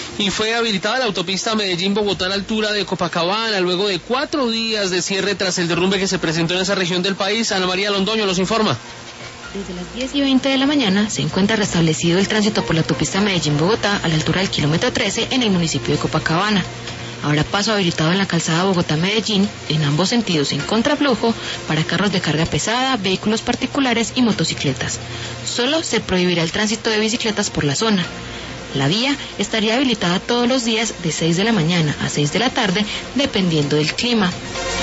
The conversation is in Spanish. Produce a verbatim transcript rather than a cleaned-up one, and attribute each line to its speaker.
Speaker 1: Y fue habilitada la autopista Medellín-Bogotá a la altura de Copacabana, luego de cuatro días de cierre tras el derrumbe que se presentó en esa región del país. Ana María Londoño nos informa.
Speaker 2: Desde las diez y veinte de la mañana se encuentra restablecido el tránsito por la autopista Medellín-Bogotá a la altura del kilómetro trece en el municipio de Copacabana. Habrá paso habilitado en la calzada Bogotá-Medellín en ambos sentidos en contraflujo para carros de carga pesada, vehículos particulares y motocicletas. Solo se prohibirá el tránsito de bicicletas por la zona. La vía estaría habilitada todos los días de seis de la mañana a seis de la tarde, dependiendo del clima.